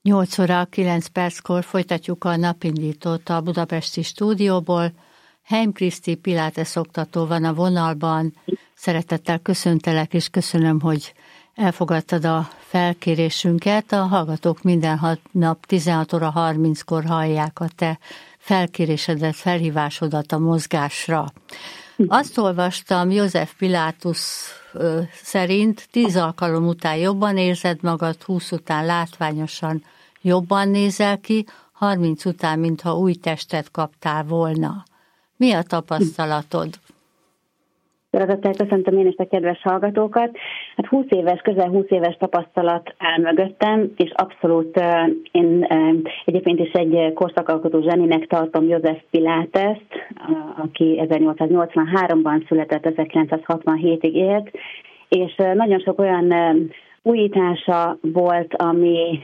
8 óra 9 perckor folytatjuk a napindítót a budapesti stúdióból. Heim Kriszti Pilates oktató van a vonalban. Szeretettel köszöntelek, és köszönöm, hogy elfogadtad a felkérésünket. A hallgatók minden nap 16 óra 30-kor hallják a te felkérésedet, felhívásodat a mozgásra. Azt olvastam, József Pilátus szerint 10 alkalom után jobban érzed magad, 20 után látványosan jobban nézel ki, 30 után, mintha új testet kaptál volna. Mi a tapasztalatod? Szeretettel köszöntöm én is a kedves hallgatókat. Hát 20 éves, közel 20 éves tapasztalat áll mögöttem, és abszolút én egyébként is egy korszakalkotó zseninek tartom József Pilátest, aki 1883-ban született, 1967-ig élt, és nagyon sok olyan újítása volt, ami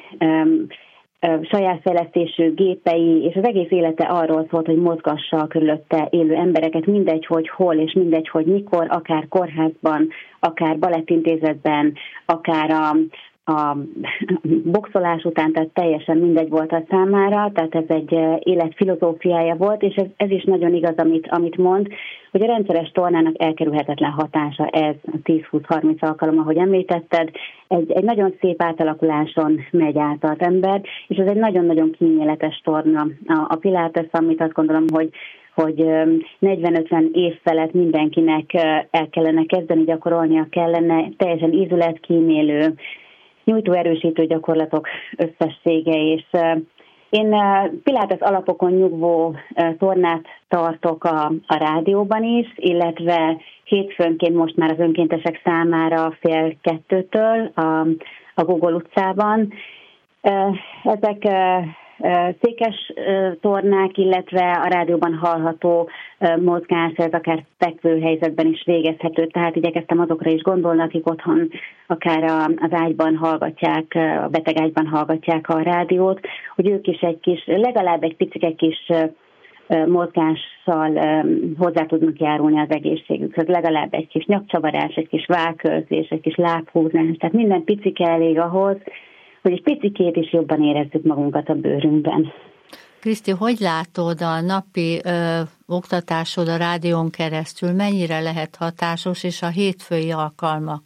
saját fejlesztésű gépei, és az egész élete arról szólt, hogy mozgassa a körülötte élő embereket, mindegy, hogy hol, és mindegy, hogy mikor, akár kórházban, akár balettintézetben, akár a boxolás után, tehát teljesen mindegy volt a számára, tehát ez egy életfilozófiája volt, és ez is nagyon igaz, amit mond, hogy a rendszeres tornának elkerülhetetlen hatása ez a 10-20-30 alkalom, ahogy említetted, egy nagyon szép átalakuláson megy át az ember, és ez egy nagyon-nagyon kíméletes torna. A Pilates, amit azt gondolom, hogy 40-50 év felett mindenkinek el kellene kezdeni, gyakorolnia kellene, teljesen ízületkímélő, nyújtó-erősítő gyakorlatok összessége, és én Pilates alapokon nyugvó tornát tartok a rádióban is, illetve hétfőnként most már az önkéntesek számára 1:30 a Gogol utcában. Ezek székes tornák, székes a rádióban hallható mozgás, ez akár fekvő helyzetben is végezhető, tehát igyekeztem azokra is gondolni, akik otthon akár az ágyban hallgatják, a betegágyban hallgatják a rádiót, hogy ők is legalább egy picike kis mozgással hozzá tudnak járulni az egészségükhöz, legalább egy kis nyakcsavarás, egy kis vállkölzés, egy kis lábhúzás, tehát minden picike elég ahhoz, hogy egy picikét is jobban érezzük magunkat a bőrünkben. Kriszti, hogy látod a napi oktatásod a rádión keresztül? Mennyire lehet hatásos, és a hétfői alkalmak?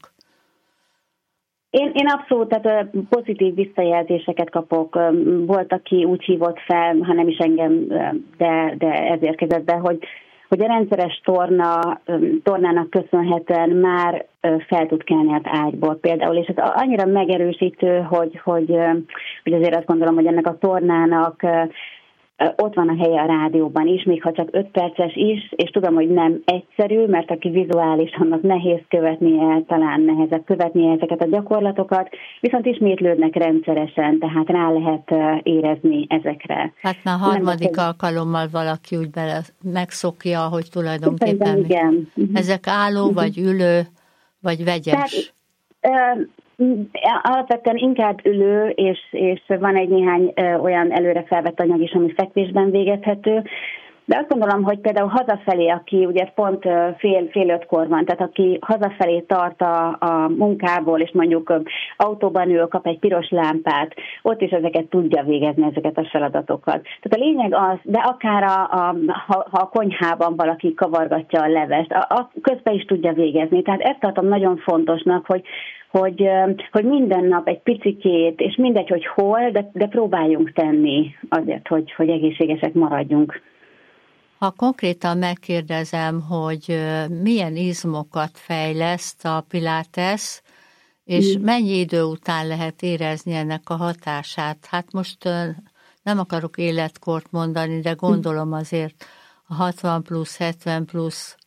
Én abszolút, tehát pozitív visszajelzéseket kapok. Volt, aki úgy hívott fel, ha nem is engem, de ez érkezett be, hogy a rendszeres tornának köszönhetően már fel tud kelni az ágyból például, és ez annyira megerősítő, hogy azért azt gondolom, hogy ennek a tornának ott van a helye a rádióban is, még ha csak 5 perces is, és tudom, hogy nem egyszerű, mert aki vizuális, annak nehéz követnie, talán nehezebb követnie ezeket a gyakorlatokat, viszont ismétlődnek rendszeresen, tehát rá lehet érezni ezekre. Hát már harmadik alkalommal valaki úgy megszokja, hogy tulajdonképpen igen. Ezek álló, vagy ülő, vagy vegyes? Tehát, alapvetően inkább ülő, és van egy néhány olyan előre felvett anyag is, ami fekvésben végezhető. De azt gondolom, hogy például hazafelé, aki ugye pont fél 5-kor van, tehát aki hazafelé tart a munkából, és mondjuk autóban ül, kap egy piros lámpát, ott is ezeket tudja végezni, ezeket a feladatokat. Tehát a lényeg az, de akár ha a konyhában valaki kavargatja a levest, közben is tudja végezni. Tehát ezt tartom nagyon fontosnak, hogy minden nap egy picikét, és mindegy, hogy hol, de próbáljunk tenni azért, hogy egészségesek maradjunk. Ha konkrétan megkérdezem, hogy milyen izmokat fejleszt a Pilates, és mennyi idő után lehet érezni ennek a hatását? Hát most nem akarok életkort mondani, de gondolom azért a 60 plusz, 70 plusz,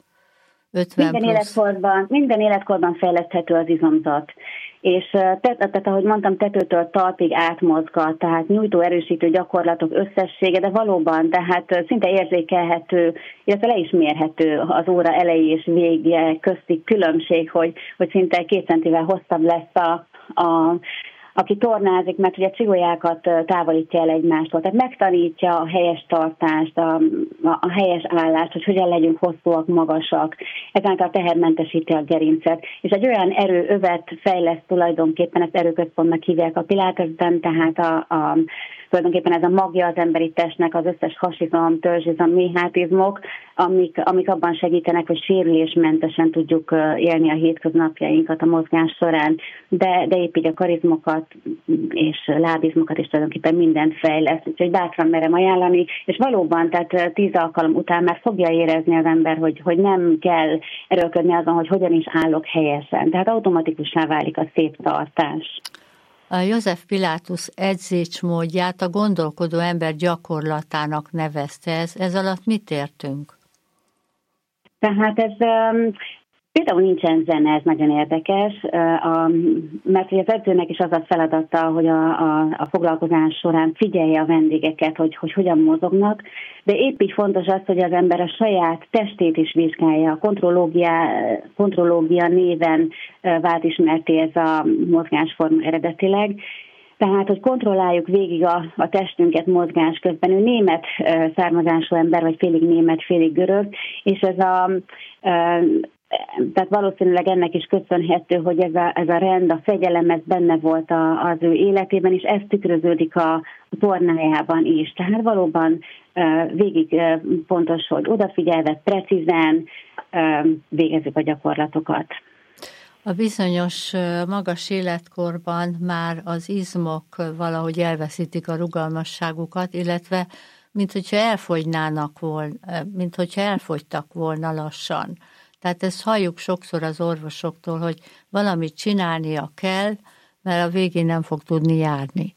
50 plusz. Minden életkorban fejleszthető az izomzat. És tehát, ahogy mondtam, tetőtől talpig átmozgat, tehát nyújtó erősítő gyakorlatok összessége, de valóban, tehát szinte érzékelhető, illetve le is mérhető az óra elejé és vége közti különbség, hogy szinte 2 centivel hosszabb lesz aki tornázik, mert ugye a csigolyákat távolítja el egymástól, tehát megtanítja a helyes tartást, a helyes állást, hogy hogyan legyünk hosszúak, magasak, ezáltal tehermentesíti a gerincet, és egy olyan erőövet fejleszt tulajdonképpen, ezt erőközpontnak hívják a Pilatesben, tehát tulajdonképpen ez a magja az emberi testnek, az összes hasizom, törzsizom, méhátizmok, amik abban segítenek, hogy sérülésmentesen tudjuk élni a hétköznapjainkat a mozgás során, de épp így a karizmokat és lábizmokat is tulajdonképpen mindent fejleszt, úgyhogy bátran merem ajánlani, és valóban, tehát 10 alkalom után már fogja érezni az ember, hogy nem kell erőlködni azon, hogy hogyan is állok helyesen, tehát automatikussá válik a szép tartás. A József Pilatus edzésmódját a gondolkodó ember gyakorlatának nevezte. Ez alatt mit értünk? Tehát ez például nincsen zene, ez nagyon érdekes, mert az edzőnek is az a feladata, hogy a foglalkozás során figyelje a vendégeket, hogy hogyan mozognak, de épp így fontos az, hogy az ember a saját testét is vizsgálja. A kontrollógia néven vált ismerté ez a mozgásforma eredetileg, tehát, hogy kontrolláljuk végig a testünket mozgás közben. Ő német származású ember, vagy félig német, félig görög, és tehát valószínűleg ennek is köszönhető, hogy ez a rend, a fegyelem, ez benne volt az ő életében, és ez tükröződik a tornájában is. Tehát valóban végig pontos, hogy odafigyelve, precízen végezzük a gyakorlatokat. A bizonyos magas életkorban már az izmok valahogy elveszítik a rugalmasságukat, illetve mint hogyha elfogytak volna lassan. Tehát ezt halljuk sokszor az orvosoktól, hogy valamit csinálnia kell, mert a végén nem fog tudni járni.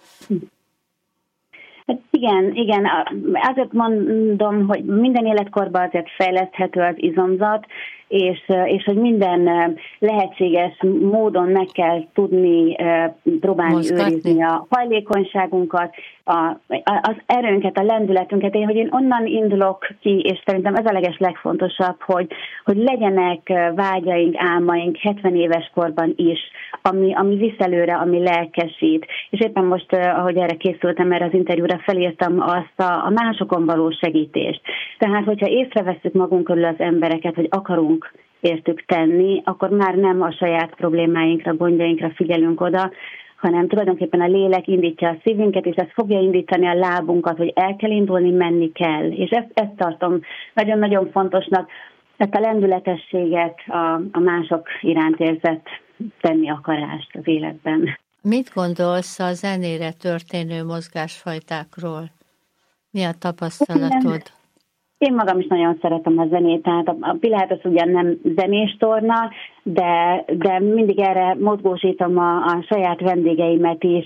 Hát igen, azért mondom, hogy minden életkorban azért fejleszthető az izomzat, és hogy minden lehetséges módon meg kell tudni próbálni őrizni a hajlékonyságunkat, az erőnket, a lendületünket, hogy én onnan indulok ki, és szerintem ez a legfontosabb, hogy legyenek vágyaink, álmaink 70 éves korban is, ami visz előre, ami lelkesít. És éppen most, ahogy erre készültem, erre az interjúra felírtam azt a másokon való segítést. Tehát, hogyha észrevesszük magunk körül az embereket, hogy akarunk értük tenni, akkor már nem a saját problémáinkra, gondjainkra figyelünk oda, hanem tulajdonképpen a lélek indítja a szívünket, és ez fogja indítani a lábunkat, hogy el kell indulni, menni kell. És ezt tartom nagyon-nagyon fontosnak, ezt a lendületességet, a mások iránt érzett tenni akarást az életben. Mit gondolsz a zenére történő mozgásfajtákról? Mi a tapasztalatod? Én magam is nagyon szeretem a zenét, tehát a Pilates ugyan nem zenés torna, de mindig erre mozgósítom a saját vendégeimet is,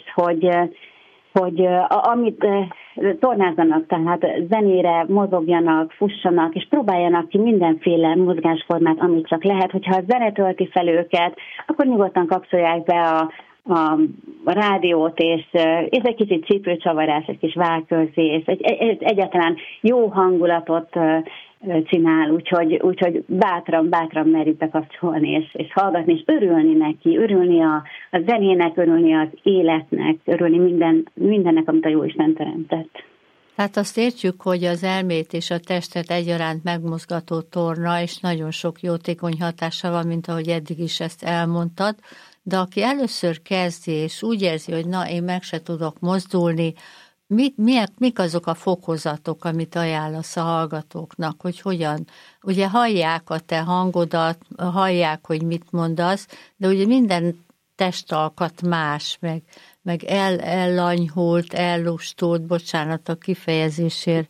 hogy amit tornázzanak, tehát zenére mozogjanak, fussanak, és próbáljanak ki mindenféle mozgásformát, amit csak lehet. Hogyha a zene tölti fel őket, akkor nyugodtan kapcsolják be a rádiót, és egy kicsit csípőcsavarás, egy kis válközés, egyáltalán jó hangulatot csinál, úgyhogy bátran merjük bekapcsolni, és hallgatni, és örülni neki, örülni a zenének, örülni az életnek, örülni mindennek, amit a Jóisten teremtett. Tehát azt értjük, hogy az elmét és a testet egyaránt megmozgató torna, és nagyon sok jótékony hatása van, mint ahogy eddig is ezt elmondtad, de aki először kezdi, és úgy érzi, hogy na, én meg se tudok mozdulni, mik azok a fokozatok, amit ajánlasz a hallgatóknak, hogy hogyan? Ugye hallják a te hangodat, hallják, hogy mit mondasz, de ugye minden testalkat más, meg ellanyhult, ellustult, bocsánat a kifejezésért,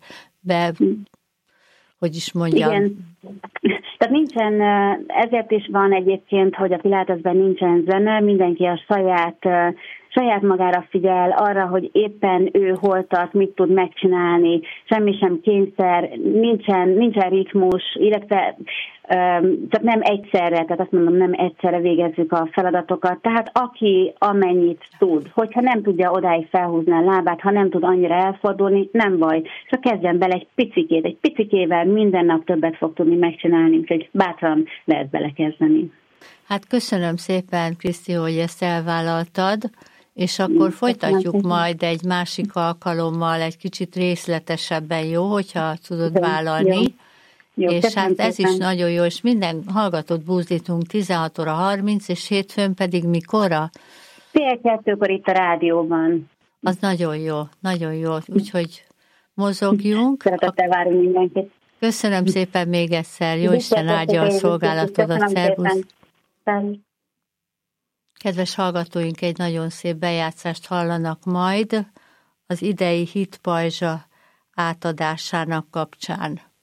hogy is mondjam. Igen. Tehát nincsen, ezért is van egyébként, hogy a Pilatesben nincsen zene, mindenki a saját magára figyel, arra, hogy éppen ő hol tart, mit tud megcsinálni, semmi sem kényszer, nincsen ritmus, illetve csak nem egyszerre, tehát azt mondom, nem egyszerre végezzük a feladatokat, tehát aki amennyit tud, hogyha nem tudja odáig felhúzni a lábát, ha nem tud annyira elfordulni, nem baj, csak kezdjen bele egy picikével minden nap többet fog tudni megcsinálni, úgyhogy bátran lehet belekezdeni. Hát köszönöm szépen, Kriszti, hogy ezt elvállaltad, És akkor folytatjuk majd egy másik alkalommal, egy kicsit részletesebben, jó, hogyha tudod vállalni. Jó, és hát ez szépen. is nagyon jó, és minden hallgatót buzdítunk 16:30, és hétfőn pedig mikorra? Fél 2-kor itt a rádióban. Az nagyon jó, úgyhogy mozogjunk. Szeretettel várunk mindenkit. Köszönöm szépen még egyszer, jó Isten áldja a szolgálatodat, szervusz! Kedves hallgatóink, egy nagyon szép bejátszást hallanak majd az idei hitpajzsa átadásának kapcsán.